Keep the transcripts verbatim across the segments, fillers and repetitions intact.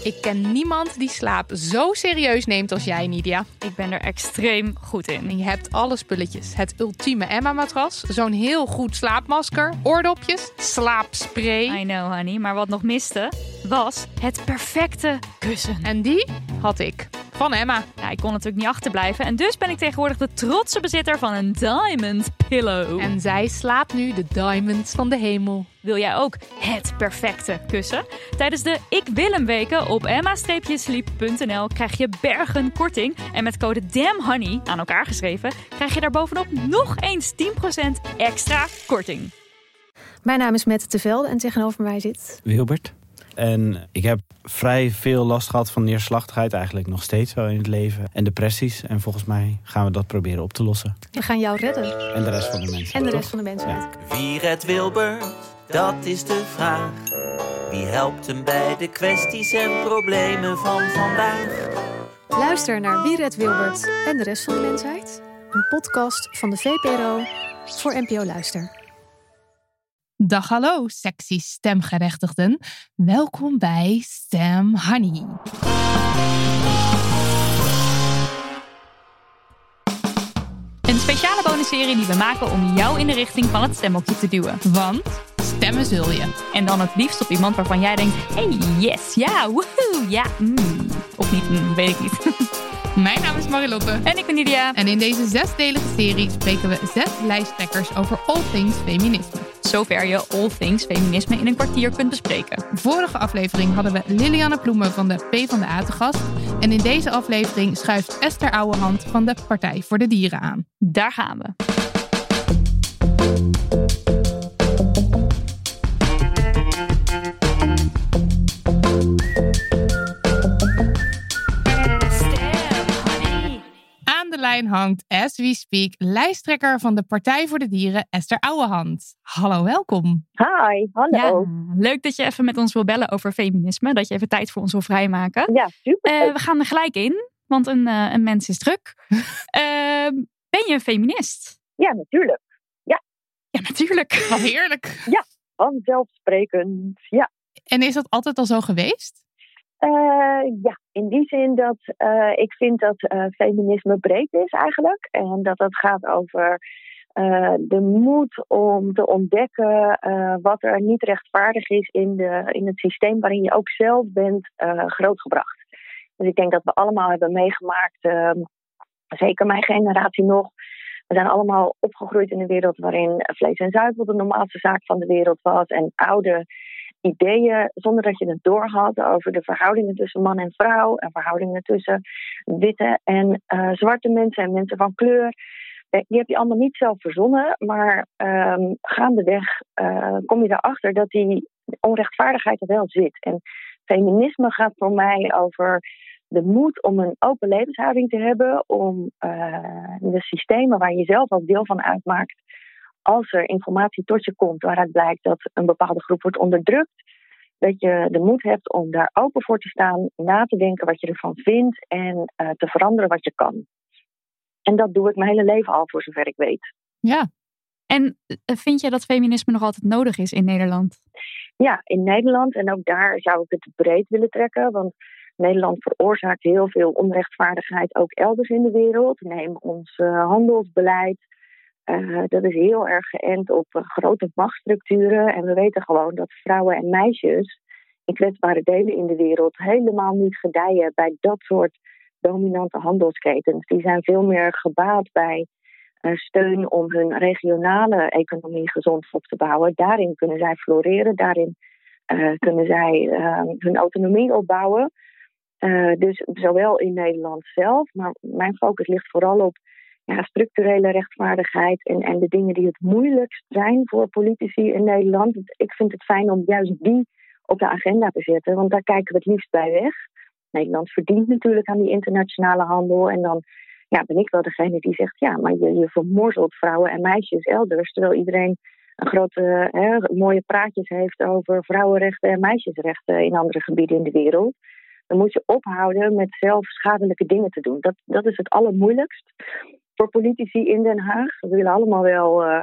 Ik ken niemand die slaap zo serieus neemt als jij, Nidia. Ik ben er extreem goed in. En je hebt alle spulletjes. Het ultieme Emma-matras, zo'n heel goed slaapmasker, oordopjes, slaapspray. I know, honey. Maar wat nog miste, was het perfecte kussen. En die had ik. Van Emma. Ja, ik kon natuurlijk niet achterblijven. En dus ben ik tegenwoordig de trotse bezitter van een Diamond Pillow. En zij slaapt nu de diamonds van de hemel. Wil jij ook het perfecte kussen? Tijdens de Ik Wil Hem weken op emma sleep punt n l krijg je bergen korting. En met code DAMNHONEY, aan elkaar geschreven, krijg je daar bovenop nog eens tien procent extra korting. Mijn naam is Mette Tevelde en tegenover mij zit Wilbert. En ik heb vrij veel last gehad van neerslachtigheid, eigenlijk nog steeds wel in het leven. En depressies. En volgens mij gaan we dat proberen op te lossen. We gaan jou redden. En de rest van de mensen. En de toch? rest van de mensheid. Ja. Wie redt Wilbert? Dat is de vraag. Wie helpt hem bij de kwesties en problemen van vandaag? Luister naar Wie redt Wilbert en de rest van de mensheid. Een podcast van de V P R O voor N P O Luister. Dag hallo, sexy stemgerechtigden. Welkom bij Stem Honey. Een speciale bonusserie die we maken om jou in de richting van het stemhokje te duwen. Want stemmen zul je. En dan het liefst op iemand waarvan jij denkt, hey, yes, ja, woehoe, ja, mm. Of niet, mm, weet ik niet. Mijn naam is Marilotte. En ik ben Nidia. En in deze zesdelige serie spreken we zes lijsttrekkers over all things feminisme. Zover je all things feminisme in een kwartier kunt bespreken. Vorige aflevering hadden we Lilianne Ploemen van de PvdA te gast. En in deze aflevering schuift Esther Ouwehand van de Partij voor de Dieren aan. Daar gaan we. Aan de lijn hangt, as we speak, lijsttrekker van de Partij voor de Dieren, Esther Ouwehand. Hallo, welkom. Hi, hallo. Ja, leuk dat je even met ons wil bellen over feminisme. Dat je even tijd voor ons wil vrijmaken. Ja, super. Uh, we gaan er gelijk in, want een, uh, een mens is druk. uh, ben je een feminist? Ja, natuurlijk. Ja, ja natuurlijk. Oh, heerlijk. Ja, vanzelfsprekend. Ja. En is dat altijd al zo geweest? Uh, ja, in die zin dat uh, ik vind dat uh, feminisme breed is eigenlijk. En dat het gaat over uh, de moed om te ontdekken uh, wat er niet rechtvaardig is in, de, in het systeem waarin je ook zelf bent uh, grootgebracht. Dus ik denk dat we allemaal hebben meegemaakt, uh, zeker mijn generatie nog. We zijn allemaal opgegroeid in een wereld waarin vlees en zuivel de normaalste zaak van de wereld was. En oude ideeën, zonder dat je het doorhad, over de verhoudingen tussen man en vrouw. En verhoudingen tussen witte en uh, zwarte mensen en mensen van kleur. Die heb je allemaal niet zelf verzonnen. Maar um, gaandeweg uh, kom je erachter dat die onrechtvaardigheid er wel zit. En feminisme gaat voor mij over de moed om een open levenshouding te hebben. Om uh, de systemen waar je zelf als deel van uitmaakt, als er informatie tot je komt waaruit blijkt dat een bepaalde groep wordt onderdrukt, dat je de moed hebt om daar open voor te staan, na te denken wat je ervan vindt en uh, te veranderen wat je kan. En dat doe ik mijn hele leven al, voor zover ik weet. Ja. En vind je dat feminisme nog altijd nodig is in Nederland? Ja, in Nederland. En ook daar zou ik het breed willen trekken. Want Nederland veroorzaakt heel veel onrechtvaardigheid ook elders in de wereld. Neem ons uh, handelsbeleid. Uh, dat is heel erg geënt op uh, grote machtsstructuren. En we weten gewoon dat vrouwen en meisjes in kwetsbare delen in de wereld helemaal niet gedijen bij dat soort dominante handelsketens. Die zijn veel meer gebaat bij uh, steun om hun regionale economie gezond op te bouwen. Daarin kunnen zij floreren, daarin uh, kunnen zij uh, hun autonomie opbouwen. Uh, dus zowel in Nederland zelf, maar mijn focus ligt vooral op ja, structurele rechtvaardigheid en, en de dingen die het moeilijkst zijn voor politici in Nederland. Ik vind het fijn om juist die op de agenda te zetten, want daar kijken we het liefst bij weg. Nederland verdient natuurlijk aan die internationale handel en dan ja, ben ik wel degene die zegt, ja, maar je, je vermorzelt vrouwen en meisjes elders, terwijl iedereen een grote, hè, mooie praatjes heeft over vrouwenrechten en meisjesrechten in andere gebieden in de wereld. Dan moet je ophouden met zelf schadelijke dingen te doen. Dat, dat is het allermoeilijkst voor politici in Den Haag. We willen allemaal wel uh,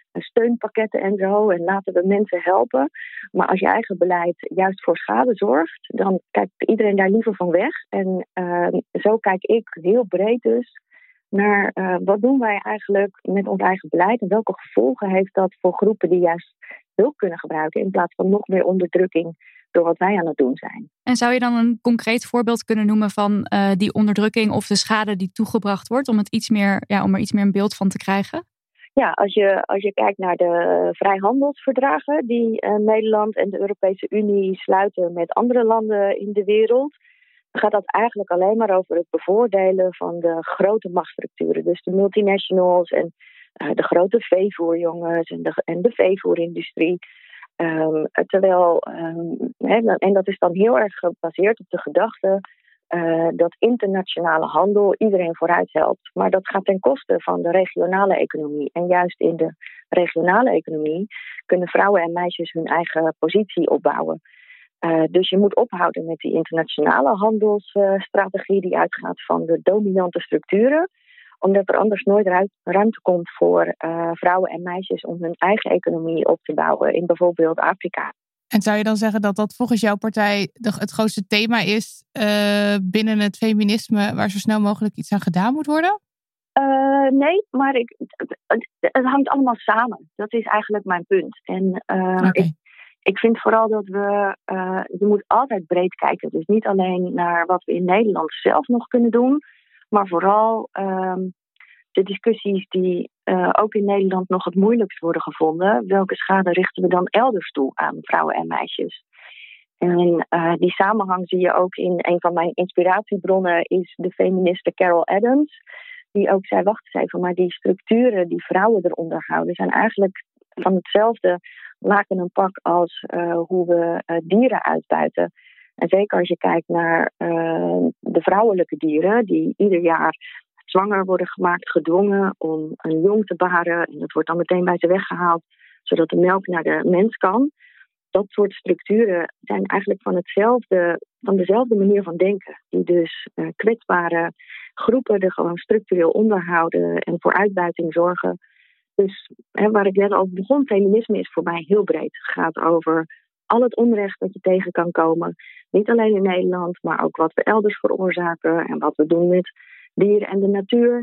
steunpakketten en zo. En laten we mensen helpen. Maar als je eigen beleid juist voor schade zorgt, dan kijkt iedereen daar liever van weg. En uh, zo kijk ik heel breed dus naar uh, wat doen wij eigenlijk met ons eigen beleid en welke gevolgen heeft dat voor groepen die juist hulp kunnen gebruiken in plaats van nog meer onderdrukking door wat wij aan het doen zijn. En zou je dan een concreet voorbeeld kunnen noemen van uh, die onderdrukking of de schade die toegebracht wordt om het iets meer, ja, om er iets meer een beeld van te krijgen? Ja, als je, als je kijkt naar de vrijhandelsverdragen die uh, Nederland en de Europese Unie sluiten met andere landen in de wereld, dan gaat dat eigenlijk alleen maar over het bevoordelen van de grote machtsstructuren. Dus de multinationals en uh, de grote veevoerjongens en de, en de veevoerindustrie. Um, terwijl, um, he, en dat is dan heel erg gebaseerd op de gedachte uh, dat internationale handel iedereen vooruit helpt. Maar dat gaat ten koste van de regionale economie. En juist in de regionale economie kunnen vrouwen en meisjes hun eigen positie opbouwen. Uh, dus je moet ophouden met die internationale handelsstrategie uh, die uitgaat van de dominante structuren. Omdat er anders nooit ru- ruimte komt voor uh, vrouwen en meisjes om hun eigen economie op te bouwen in bijvoorbeeld Afrika. En zou je dan zeggen dat dat volgens jouw partij de, het grootste thema is uh, binnen het feminisme waar zo snel mogelijk iets aan gedaan moet worden? Uh, nee, maar ik, het, het, het hangt allemaal samen. Dat is eigenlijk mijn punt. En uh, okay. ik, ik vind vooral dat we, uh, je moet altijd breed kijken. Dus niet alleen naar wat we in Nederland zelf nog kunnen doen, maar vooral um, de discussies die uh, ook in Nederland nog het moeilijkst worden gevonden. Welke schade richten we dan elders toe aan vrouwen en meisjes? En uh, die samenhang zie je ook in een van mijn inspiratiebronnen is de feministe Carol Adams. Die ook zei, wacht eens even, maar die structuren die vrouwen eronder houden zijn eigenlijk van hetzelfde laken een pak als uh, hoe we uh, dieren uitbuiten. En zeker als je kijkt naar uh, de vrouwelijke dieren die ieder jaar zwanger worden gemaakt, gedwongen om een jong te baren. En dat wordt dan meteen bij ze weggehaald, zodat de melk naar de mens kan. Dat soort structuren zijn eigenlijk van hetzelfde, van dezelfde manier van denken. Die dus uh, kwetsbare groepen er gewoon structureel onderhouden en voor uitbuiting zorgen. Dus hè, waar ik net over begon, feminisme is voor mij heel breed. Het gaat over al het onrecht dat je tegen kan komen. Niet alleen in Nederland, maar ook wat we elders veroorzaken en wat we doen met dieren en de natuur.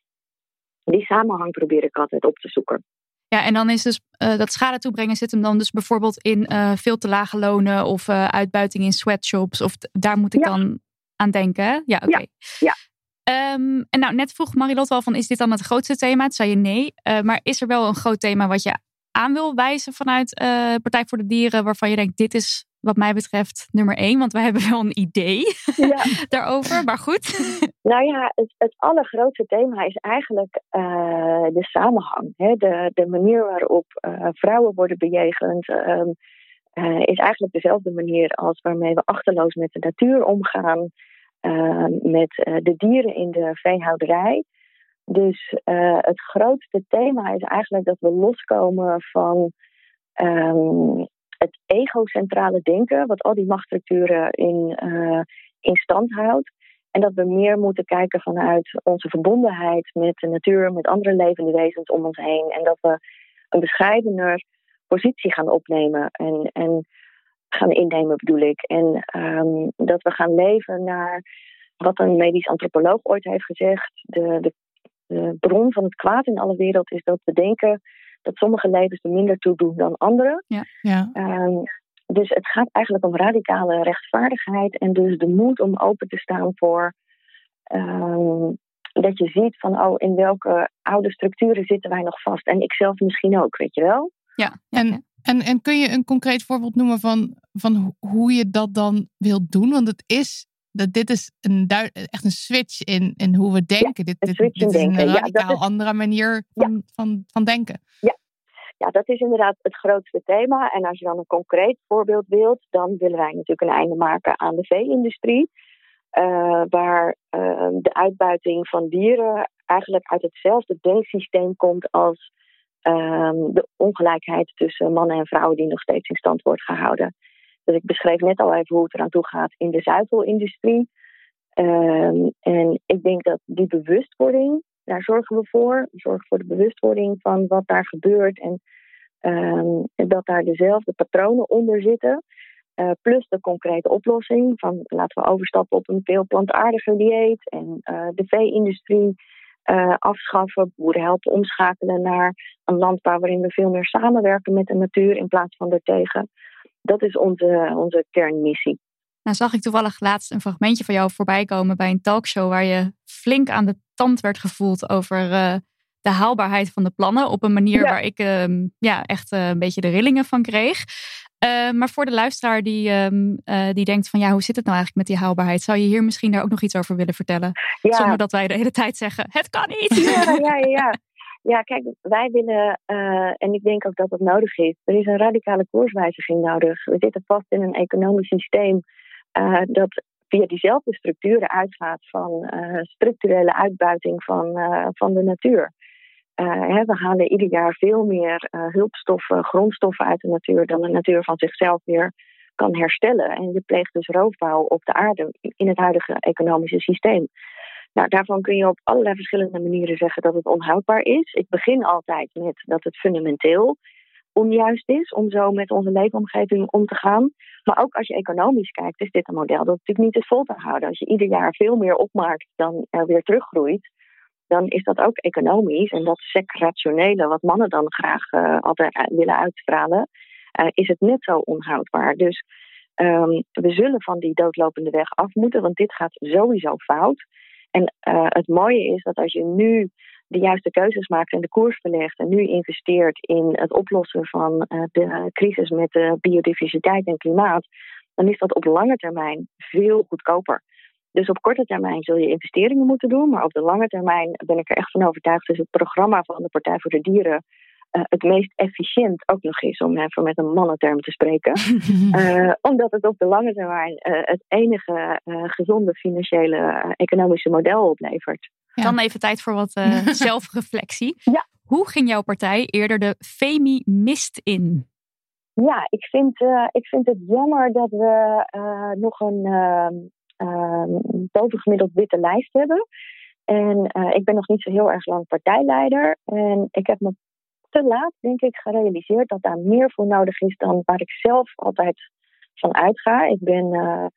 Die samenhang probeer ik altijd op te zoeken. Ja, en dan is dus uh, dat schade toebrengen zit hem dan dus bijvoorbeeld in uh, veel te lage lonen of uh, uitbuiting in sweatshops. Of t- daar moet ik ja. dan aan denken. Hè? Ja, oké. Okay. Ja. Ja. Um, en nou, net vroeg Marilot al van, is dit dan het grootste thema? Toen zei je nee. Uh, maar is er wel een groot thema wat je aan wil wijzen vanuit uh, Partij voor de Dieren, waarvan je denkt, dit is wat mij betreft nummer één, want we hebben wel een idee ja. daarover, maar goed. Nou ja, het, het allergrootste thema is eigenlijk uh, de samenhang. Hè? De, de manier waarop uh, vrouwen worden bejegend um, uh, is eigenlijk dezelfde manier als waarmee we achterloos met de natuur omgaan, uh, met uh, de dieren in de veehouderij. Dus uh, het grootste thema is eigenlijk dat we loskomen van um, het egocentrale denken, wat al die machtsstructuren in, uh, in stand houdt. En dat we meer moeten kijken vanuit onze verbondenheid met de natuur, met andere levende wezens om ons heen. En dat we een bescheidener positie gaan opnemen en, en gaan innemen, bedoel ik. En um, dat we gaan leven naar wat een medisch antropoloog ooit heeft gezegd. De, de, de bron van het kwaad in alle wereld is dat we denken dat sommige levens er minder toe doen dan andere. Ja. Ja. Um, dus het gaat eigenlijk om radicale rechtvaardigheid en dus de moed om open te staan voor um, dat je ziet van oh, in welke oude structuren zitten wij nog vast. En ik zelf misschien ook, weet je wel. Ja. En, en, en kun je een concreet voorbeeld noemen van, van hoe je dat dan wilt doen? Want het is, dat dit is een duid, echt een switch in, in hoe we denken. Ja, dit dit, dit is denken. een radicaal ja, is, andere manier van, ja. van, van denken. Ja. Ja, dat is inderdaad het grootste thema. En als je dan een concreet voorbeeld wilt, dan willen wij natuurlijk een einde maken aan de vee-industrie. Uh, waar uh, de uitbuiting van dieren eigenlijk uit hetzelfde denksysteem komt als uh, de ongelijkheid tussen mannen en vrouwen die nog steeds in stand wordt gehouden. Dus ik beschreef net al even hoe het eraan toe gaat in de zuivelindustrie. Uh, en ik denk dat die bewustwording Daar zorgen we voor. We zorgen voor de bewustwording van wat daar gebeurt. En um, dat daar dezelfde patronen onder zitten. Uh, plus de concrete oplossing van laten we overstappen op een veel plantaardiger dieet. En uh, de vee-industrie uh, afschaffen. Boeren helpen omschakelen naar een landbouw waarin we veel meer samenwerken met de natuur in plaats van ertegen. Dat is onze, onze kernmissie. Nou zag ik toevallig laatst een fragmentje van jou voorbij komen bij een talkshow waar je flink aan de tand werd gevoeld over uh, de haalbaarheid van de plannen. Op een manier ja. waar ik uh, ja, echt uh, een beetje de rillingen van kreeg. Uh, maar voor de luisteraar die, um, uh, die denkt van ja, hoe zit het nou eigenlijk met die haalbaarheid? Zou je hier misschien daar ook nog iets over willen vertellen? Ja. Zonder dat wij de hele tijd zeggen, het kan niet! Ja, ja, ja. ja. Ja, kijk, wij willen, uh, en ik denk ook dat het nodig is, er is een radicale koerswijziging nodig. We zitten vast in een economisch systeem uh, dat via diezelfde structuren uitgaat van uh, structurele uitbuiting van, uh, van de natuur. Uh, hè, we halen ieder jaar veel meer uh, hulpstoffen, grondstoffen uit de natuur dan de natuur van zichzelf weer kan herstellen. En je pleegt dus roofbouw op de aarde in het huidige economische systeem. Nou, daarvan kun je op allerlei verschillende manieren zeggen dat het onhoudbaar is. Ik begin altijd met dat het fundamenteel onjuist is om zo met onze leefomgeving om te gaan. Maar ook als je economisch kijkt, is dit een model dat natuurlijk niet is vol te houden. Als je ieder jaar veel meer opmaakt dan er weer teruggroeit, dan is dat ook economisch. En dat sec-rationele, wat mannen dan graag uh, altijd willen uitstralen, uh, is het net zo onhoudbaar. Dus um, we zullen van die doodlopende weg af moeten, want dit gaat sowieso fout. En uh, het mooie is dat als je nu de juiste keuzes maakt en de koers verlegt en nu investeert in het oplossen van uh, de crisis met de biodiversiteit en klimaat, dan is dat op lange termijn veel goedkoper. Dus op korte termijn zul je investeringen moeten doen, maar op de lange termijn ben ik er echt van overtuigd dat het programma van de Partij voor de Dieren uh, het meest efficiënt ook nog is, om even met een mannenterm te spreken. uh, omdat het op de lange termijn uh, het enige uh, gezonde financiële uh, economische model oplevert. Ja. Dan even tijd voor wat uh, zelfreflectie. Ja. Hoe ging jouw partij eerder de Femi-mist in? Ja, ik vind, uh, ik vind het jammer dat we uh, nog een uh, uh, bovengemiddeld witte lijst hebben. En uh, ik ben nog niet zo heel erg lang partijleider. En ik heb me te laat, denk ik, gerealiseerd dat daar meer voor nodig is dan waar ik zelf altijd van uitga. Ik ben uh,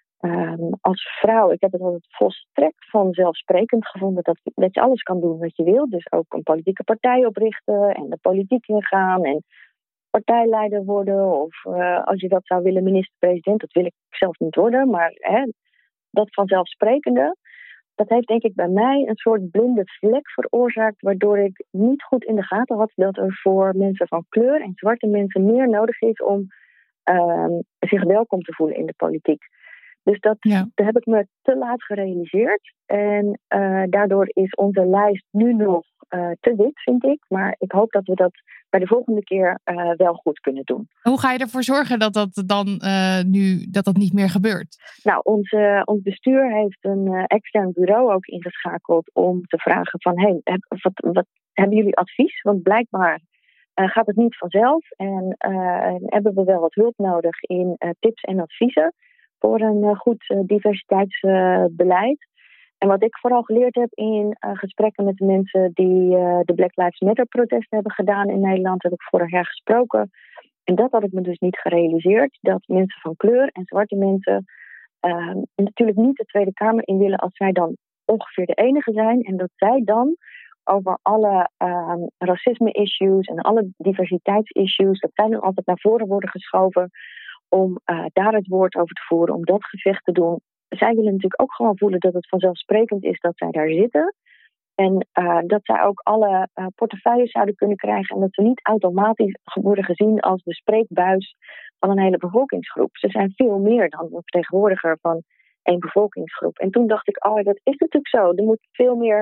um, als vrouw, ik heb het altijd volstrekt vanzelfsprekend gevonden dat, dat je alles kan doen wat je wil. Dus ook een politieke partij oprichten en de politiek ingaan en partijleider worden. Of uh, als je dat zou willen, minister-president, dat wil ik zelf niet worden. Maar hè, dat vanzelfsprekende, dat heeft denk ik bij mij een soort blinde vlek veroorzaakt, waardoor ik niet goed in de gaten had dat er voor mensen van kleur en zwarte mensen meer nodig is om uh, zich welkom te voelen in de politiek. Dus dat, ja. dat heb ik me te laat gerealiseerd. En uh, daardoor is onze lijst nu nog uh, te wit, vind ik. Maar ik hoop dat we dat bij de volgende keer uh, wel goed kunnen doen. Hoe ga je ervoor zorgen dat dat dan uh, nu dat dat niet meer gebeurt? Nou, ons, uh, ons bestuur heeft een uh, extern bureau ook ingeschakeld om te vragen van, hey, heb, wat, wat hebben jullie advies? Want blijkbaar uh, gaat het niet vanzelf. En uh, hebben we wel wat hulp nodig in uh, tips en adviezen voor een uh, goed uh, diversiteitsbeleid. Uh, en wat ik vooral geleerd heb in uh, gesprekken met de mensen die uh, de Black Lives Matter protesten hebben gedaan in Nederland, heb ik vorig jaar gesproken. En dat had ik me dus niet gerealiseerd, dat mensen van kleur en zwarte mensen uh, natuurlijk niet de Tweede Kamer in willen als zij dan ongeveer de enige zijn. En dat zij dan over alle uh, racisme-issues en alle diversiteitsissues, dat zij dan altijd naar voren worden geschoven om uh, daar het woord over te voeren, om dat gevecht te doen. Zij willen natuurlijk ook gewoon voelen dat het vanzelfsprekend is dat zij daar zitten. En uh, dat zij ook alle uh, portefeuilles zouden kunnen krijgen. En dat ze niet automatisch worden gezien als de spreekbuis van een hele bevolkingsgroep. Ze zijn veel meer dan een vertegenwoordiger van één bevolkingsgroep. En toen dacht ik, oh, dat is natuurlijk zo. Er moet veel meer,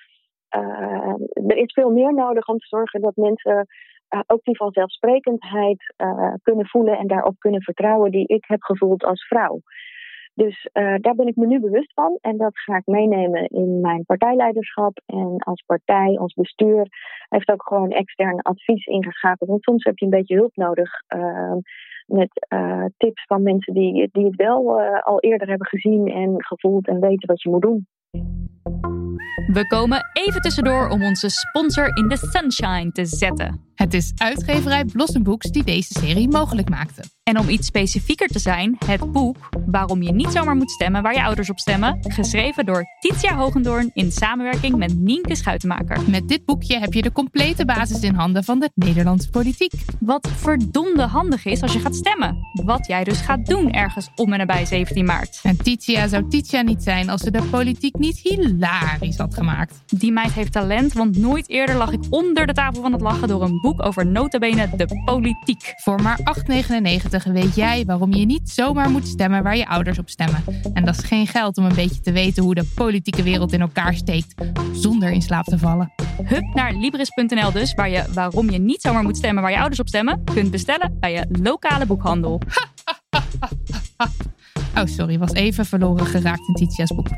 uh, er is veel meer nodig om te zorgen dat mensen Uh, ook die vanzelfsprekendheid uh, kunnen voelen en daarop kunnen vertrouwen die ik heb gevoeld als vrouw. Dus uh, daar ben ik me nu bewust van en dat ga ik meenemen in mijn partijleiderschap. En als partij, ons bestuur, heeft ook gewoon extern advies ingeschakeld. Want soms heb je een beetje hulp nodig uh, met uh, tips van mensen die, die het wel uh, al eerder hebben gezien en gevoeld en weten wat je moet doen. We komen even tussendoor om onze sponsor in the sunshine te zetten. Het is uitgeverij Blossom Books die deze serie mogelijk maakte. En om iets specifieker te zijn, het boek Waarom je niet zomaar moet stemmen waar je ouders op stemmen, geschreven door Titia Hogendoorn in samenwerking met Nienke Schuitenmaker. Met dit boekje heb je de complete basis in handen van de Nederlandse politiek. Wat verdomde handig is als je gaat stemmen. Wat jij dus gaat doen ergens om en nabij zeventien maart. En Titia zou Titia niet zijn als ze de politiek niet hilarisch had gemaakt. Die meid heeft talent, want nooit eerder lag ik onder de tafel van het lachen door een boek over nota bene de politiek. Voor maar acht negenennegentig weet jij waarom je niet zomaar moet stemmen waar je ouders op stemmen. En dat is geen geld om een beetje te weten hoe de politieke wereld in elkaar steekt, zonder in slaap te vallen. Hup naar Libris punt n l dus, waar je waarom je niet zomaar moet stemmen waar je ouders op stemmen, kunt bestellen bij je lokale boekhandel. Oh, sorry, was even verloren geraakt in Titia's boek.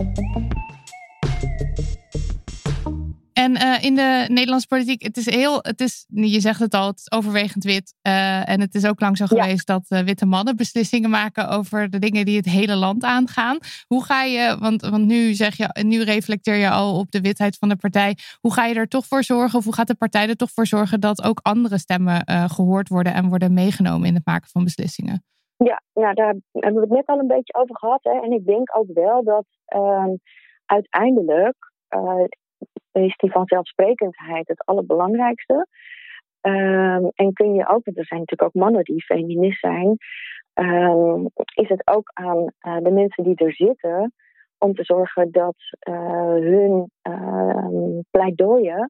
En uh, in de Nederlandse politiek, het is heel, het is, je zegt het al, het is overwegend wit. Uh, en het is ook lang zo Ja. geweest dat uh, witte mannen beslissingen maken over de dingen die het hele land aangaan. Hoe ga je, want, want nu zeg je, nu reflecteer je al op de witheid van de partij. Hoe ga je er toch voor zorgen, of hoe gaat de partij er toch voor zorgen dat ook andere stemmen uh, gehoord worden en worden meegenomen in het maken van beslissingen? Ja, nou, daar hebben we het net al een beetje over gehad. Hè. En ik denk ook wel dat uh, uiteindelijk uh, is die vanzelfsprekendheid het allerbelangrijkste. Um, en kun je ook, want er zijn natuurlijk ook mannen die feminist zijn, um, is het ook aan uh, de mensen die er zitten om te zorgen dat uh, hun uh, pleidooien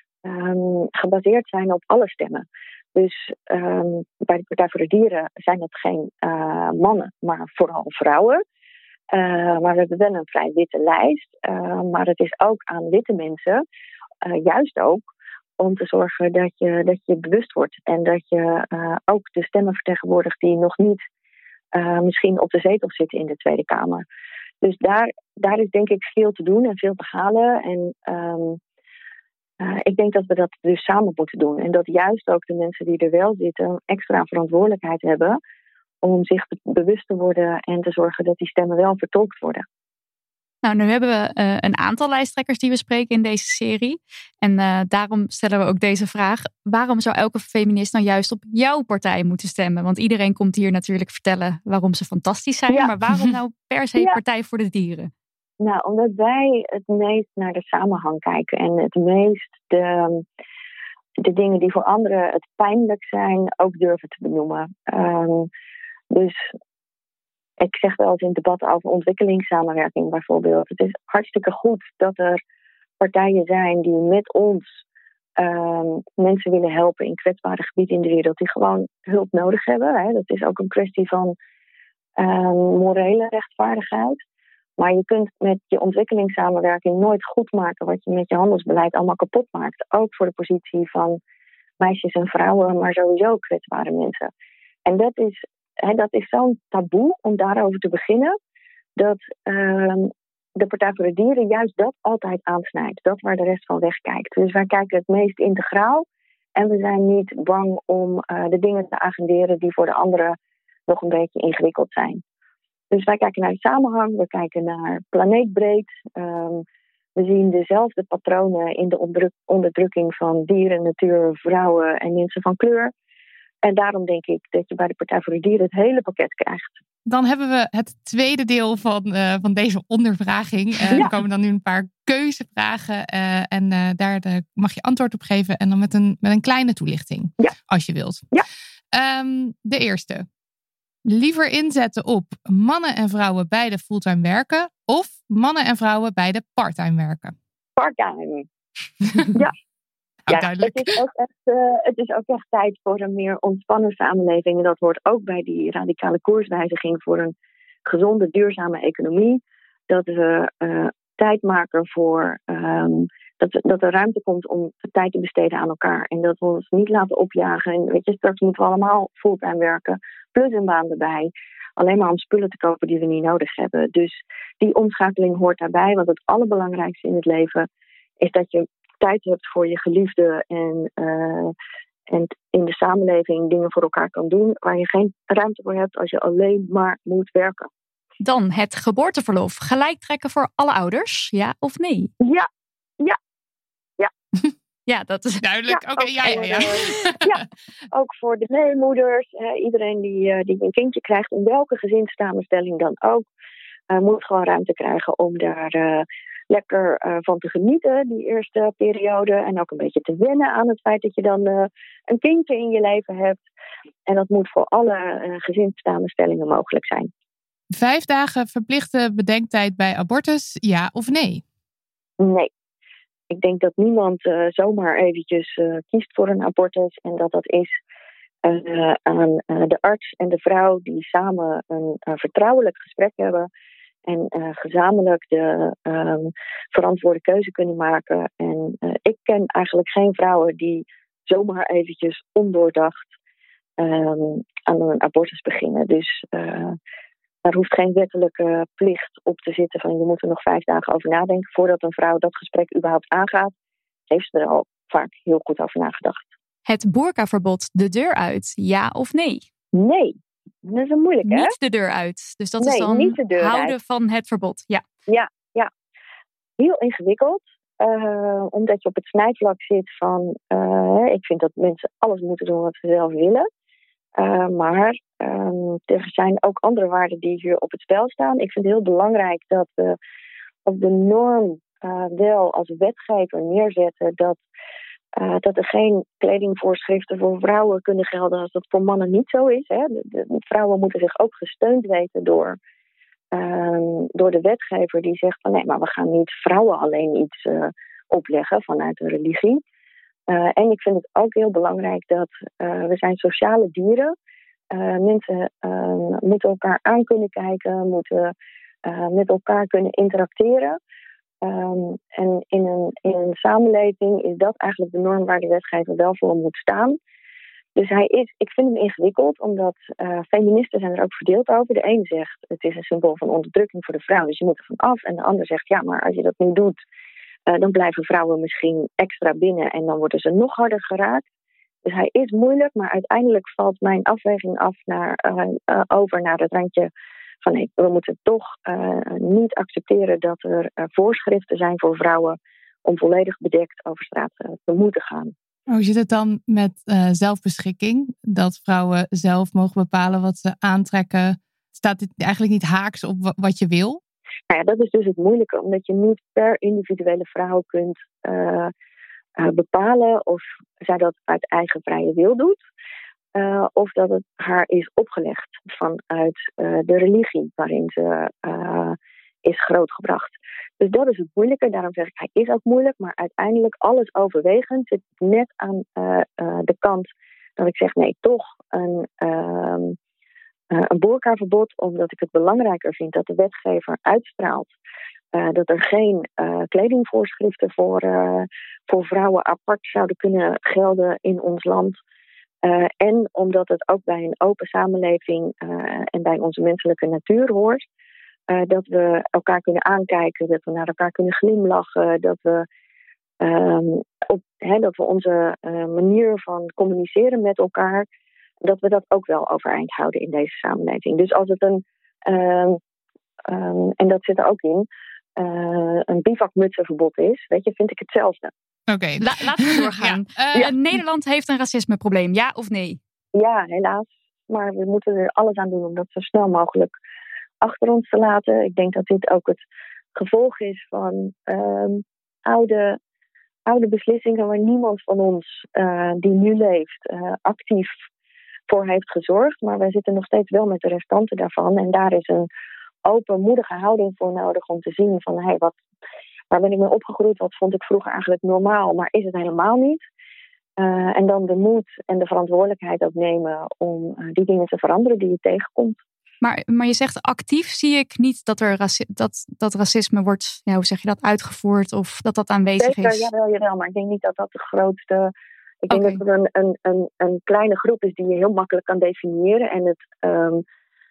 um, gebaseerd zijn op alle stemmen. Dus um, bij de Partij voor de Dieren zijn het geen uh, mannen, maar vooral vrouwen. Uh, maar we hebben wel een vrij witte lijst. Uh, maar het is ook aan witte mensen, uh, juist ook, om te zorgen dat je, dat je bewust wordt. En dat je uh, ook de stemmen vertegenwoordigt die nog niet uh, misschien op de zetel zitten in de Tweede Kamer. Dus daar, daar is denk ik veel te doen en veel te halen. En um, uh, ik denk dat we dat dus samen moeten doen. En dat juist ook de mensen die er wel zitten extra verantwoordelijkheid hebben om zich bewust te worden en te zorgen dat die stemmen wel vertolkt worden. Nou, nu hebben we uh, een aantal lijsttrekkers die we spreken in deze serie. En uh, daarom stellen we ook deze vraag. Waarom zou elke feminist nou juist op jouw partij moeten stemmen? Want iedereen komt hier natuurlijk vertellen waarom ze fantastisch zijn. Ja. Maar waarom nou per se ja. Partij voor de Dieren? Nou, omdat wij het meest naar de samenhang kijken. En het meest de, de dingen die voor anderen het pijnlijk zijn ook durven te benoemen. Um, Dus ik zeg wel eens in debatten over ontwikkelingssamenwerking bijvoorbeeld. Het is hartstikke goed dat er partijen zijn die met ons um, mensen willen helpen in kwetsbare gebieden in de wereld die gewoon hulp nodig hebben. Hè. Dat is ook een kwestie van um, morele rechtvaardigheid. Maar je kunt met je ontwikkelingssamenwerking nooit goed maken wat je met je handelsbeleid allemaal kapot maakt. Ook voor de positie van meisjes en vrouwen, maar sowieso kwetsbare mensen. En dat is He, dat is zo'n taboe om daarover te beginnen, dat uh, de Partij voor de Dieren juist dat altijd aansnijdt. Dat waar de rest van wegkijkt. Dus wij kijken het meest integraal en we zijn niet bang om uh, de dingen te agenderen die voor de anderen nog een beetje ingewikkeld zijn. Dus wij kijken naar de samenhang, we kijken naar planeetbreed. Um, we zien dezelfde patronen in de onderdruk- onderdrukking van dieren, natuur, vrouwen en mensen van kleur. En daarom denk ik dat je bij de Partij voor de Dieren het hele pakket krijgt. Dan hebben we het tweede deel van, uh, van deze ondervraging. Uh, ja. Er komen dan nu een paar keuzevragen. Uh, en uh, daar de, mag je antwoord op geven. En dan met een, met een kleine toelichting. Ja. Als je wilt. Ja. Um, de eerste. Liever inzetten op mannen en vrouwen beide fulltime werken. Of mannen en vrouwen beide parttime werken. Parttime. Ja. Ja, het is, ook echt, uh, het is ook echt tijd voor een meer ontspannen samenleving. En dat hoort ook bij die radicale koerswijziging voor een gezonde, duurzame economie. Dat we uh, tijd maken voor um, dat, dat er ruimte komt om tijd te besteden aan elkaar. En dat we ons niet laten opjagen. En weet je, straks moeten we allemaal fulltime werken, plus een baan erbij. Alleen maar om spullen te kopen die we niet nodig hebben. Dus die omschakeling hoort daarbij. Want het allerbelangrijkste in het leven is dat je tijd hebt voor je geliefde en, uh, en in de samenleving dingen voor elkaar kan doen waar je geen ruimte voor hebt als je alleen maar moet werken. Dan het geboorteverlof. Gelijk trekken voor alle ouders, ja of nee? Ja, ja, ja. Ja, dat is duidelijk. Ja, Oké, ook ja, ja, ja. voor, uh, ja, ook voor de meemoeders. Uh, iedereen die, uh, die een kindje krijgt, in welke gezinssamenstelling dan ook, uh, moet gewoon ruimte krijgen om daar uh, lekker uh, van te genieten, die eerste periode. En ook een beetje te wennen aan het feit dat je dan uh, een kindje in je leven hebt. En dat moet voor alle uh, gezinssamenstellingen mogelijk zijn. Vijf dagen verplichte bedenktijd bij abortus, ja of nee? Nee. Ik denk dat niemand uh, zomaar eventjes uh, kiest voor een abortus. En dat dat is uh, aan uh, de arts en de vrouw die samen een uh, vertrouwelijk gesprek hebben. En uh, gezamenlijk de um, verantwoorde keuze kunnen maken. En uh, ik ken eigenlijk geen vrouwen die zomaar eventjes ondoordacht um, aan een abortus beginnen. Dus uh, er hoeft geen wettelijke plicht op te zitten van je moet er nog vijf dagen over nadenken. Voordat een vrouw dat gesprek überhaupt aangaat, heeft ze er al vaak heel goed over nagedacht. Het boerkaverbod de deur uit, ja of nee? Nee, dat is een moeilijk, hè? Niet de deur uit. Dus dat nee, is dan niet de deur houden uit. van het verbod. Ja, ja, ja. Heel ingewikkeld. Uh, omdat je op het snijvlak zit van uh, ik vind dat mensen alles moeten doen wat ze zelf willen. Uh, maar um, er zijn ook andere waarden die hier op het spel staan. Ik vind het heel belangrijk dat we op de norm uh, wel als wetgever neerzetten dat, uh, dat er geen kledingvoorschriften voor vrouwen kunnen gelden als dat voor mannen niet zo is. Hè. De, de vrouwen moeten zich ook gesteund weten door, uh, door de wetgever die zegt van nee, maar we gaan niet vrouwen alleen iets uh, opleggen vanuit de religie. Uh, en ik vind het ook heel belangrijk dat uh, we zijn sociale dieren. Uh, mensen uh, moeten elkaar aan kunnen kijken, moeten uh, met elkaar kunnen interacteren. Um, en in een, in een samenleving is dat eigenlijk de norm waar de wetgever wel voor moet staan. Dus hij is, ik vind hem ingewikkeld, omdat uh, feministen zijn er ook verdeeld over. De een zegt het is een symbool van onderdrukking voor de vrouw, dus je moet er van af. En de ander zegt ja, maar als je dat niet doet, Uh, dan blijven vrouwen misschien extra binnen en dan worden ze nog harder geraakt. Dus hij is moeilijk, maar uiteindelijk valt mijn afweging af naar, uh, uh, over naar het randje van nee, we moeten toch uh, niet accepteren dat er uh, voorschriften zijn voor vrouwen om volledig bedekt over straat uh, te moeten gaan. Hoe zit het dan met uh, zelfbeschikking? Dat vrouwen zelf mogen bepalen wat ze aantrekken. Staat dit eigenlijk niet haaks op w- wat je wil? Nou ja, dat is dus het moeilijke, omdat je niet per individuele vrouw kunt uh, uh, bepalen of zij dat uit eigen vrije wil doet, uh, of dat het haar is opgelegd vanuit uh, de religie waarin ze uh, is grootgebracht. Dus dat is het moeilijke, daarom zeg ik hij is ook moeilijk, maar uiteindelijk alles overwegend zit net aan uh, uh, de kant dat ik zeg nee, toch een... Uh, Uh, een boerkaverbod, omdat ik het belangrijker vind dat de wetgever uitstraalt uh, dat er geen uh, kledingvoorschriften voor, uh, voor vrouwen apart zouden kunnen gelden in ons land. Uh, en omdat het ook bij een open samenleving uh, en bij onze menselijke natuur hoort. Uh, dat we elkaar kunnen aankijken, dat we naar elkaar kunnen glimlachen, dat we, um, op, hè, dat we onze uh, manier van communiceren met elkaar, dat we dat ook wel overeind houden in deze samenleving. Dus als het een, uh, um, en dat zit er ook in, uh, een bivakmutsenverbod is, weet je, vind ik hetzelfde. Oké. Okay. La, laten we doorgaan. ja. Uh, ja. Nederland heeft een racismeprobleem, ja of nee? Ja, helaas. Maar we moeten er alles aan doen om dat zo snel mogelijk achter ons te laten. Ik denk dat dit ook het gevolg is van um, oude, oude beslissingen waar niemand van ons uh, die nu leeft uh, actief voor heeft gezorgd. Maar wij zitten nog steeds wel met de restanten daarvan. En daar is een openmoedige houding voor nodig om te zien van hey, wat, waar ben ik mee opgegroeid? Wat vond ik vroeger eigenlijk normaal, maar is het helemaal niet? Uh, en dan de moed en de verantwoordelijkheid ook nemen om uh, die dingen te veranderen die je tegenkomt. Maar, maar je zegt actief zie ik niet dat er raci- dat, dat racisme wordt, ja, hoe zeg je dat, uitgevoerd of dat dat aanwezig Zeker, is? Jawel, jawel, maar ik denk niet dat dat de grootste... Ik denk okay. dat het een, een, een, een kleine groep is die je heel makkelijk kan definiëren. En het, um,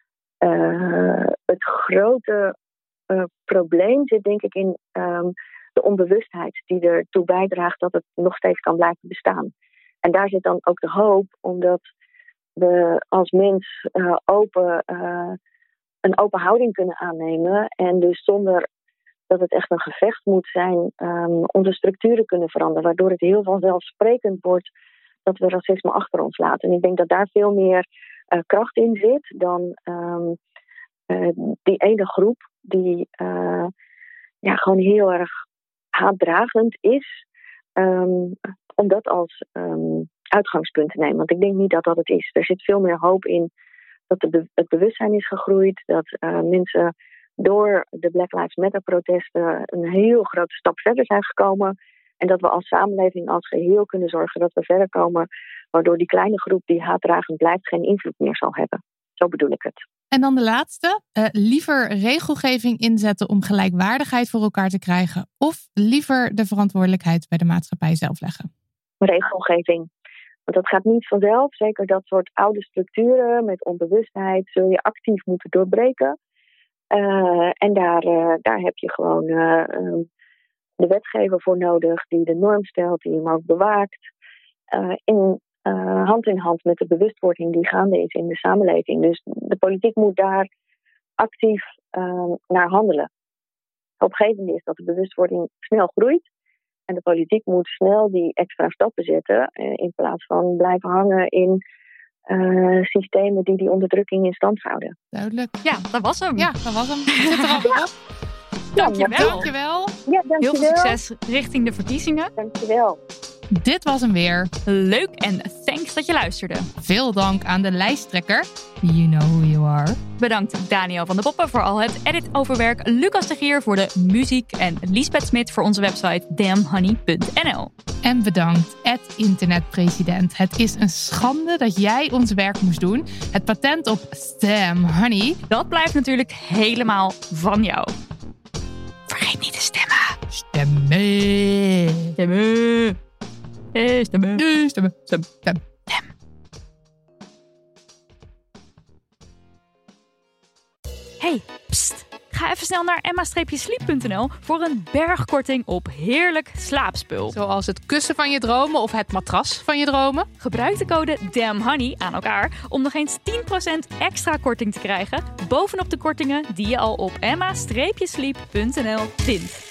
uh, het grote uh, probleem zit denk ik in um, de onbewustheid die ertoe bijdraagt dat het nog steeds kan blijven bestaan. En daar zit dan ook de hoop, omdat we als mens uh, open uh, een open houding kunnen aannemen. En dus zonder dat het echt een gevecht moet zijn, um, onze structuren kunnen veranderen. Waardoor het heel vanzelfsprekend wordt dat we racisme achter ons laten. En ik denk dat daar veel meer uh, kracht in zit dan um, uh, die ene groep die uh, ja, gewoon heel erg haatdragend is. Um, om dat als um, uitgangspunt te nemen. Want ik denk niet dat dat het is. Er zit veel meer hoop in dat de be- het bewustzijn is gegroeid. Dat uh, mensen door de Black Lives Matter protesten een heel grote stap verder zijn gekomen. En dat we als samenleving als geheel kunnen zorgen dat we verder komen. Waardoor die kleine groep die haatdragend blijft geen invloed meer zal hebben. Zo bedoel ik het. En dan de laatste. Uh, liever regelgeving inzetten om gelijkwaardigheid voor elkaar te krijgen. Of liever de verantwoordelijkheid bij de maatschappij zelf leggen? Regelgeving. Want dat gaat niet vanzelf. Zeker dat soort oude structuren met onbewustheid zul je actief moeten doorbreken. Uh, en daar, uh, daar heb je gewoon uh, uh, de wetgever voor nodig die de norm stelt, die hem ook bewaakt. Uh, in uh, hand in hand met de bewustwording die gaande is in de samenleving. Dus de politiek moet daar actief uh, naar handelen. Opgevend is dat de bewustwording snel groeit. En de politiek moet snel die extra stappen zetten. Uh, in plaats van blijven hangen in uh, systemen die die onderdrukking in stand houden. Duidelijk. Ja, dat was hem. Ja, dat was hem. Zit er alweer op. Dankjewel. Dankjewel. Ja, dankjewel. Heel veel succes richting de verkiezingen. Dankjewel. Dit was hem weer. Leuk en thanks dat je luisterde. Veel dank aan de lijsttrekker. You know who you are. Bedankt Daniel van de Poppen voor al het editoverwerk, Lucas de Gier voor de muziek en Liesbeth Smit voor onze website damn honey punt n l. En bedankt, Ed Internetpresident. Het is een schande dat jij ons werk moest doen. Het patent op Stem Honey, dat blijft natuurlijk helemaal van jou. Vergeet niet te stemmen. Stemmen. Stemmen. Eh, stemmen. Nee, stemmen. Stem. Stem. Stem. Hey, pst. Ga even snel naar emma sleep punt n l voor een bergkorting op heerlijk slaapspul. Zoals het kussen van je dromen of het matras van je dromen. Gebruik de code DAMNHONEY aan elkaar om nog eens tien procent extra korting te krijgen bovenop de kortingen die je al op emma sleep punt n l vindt.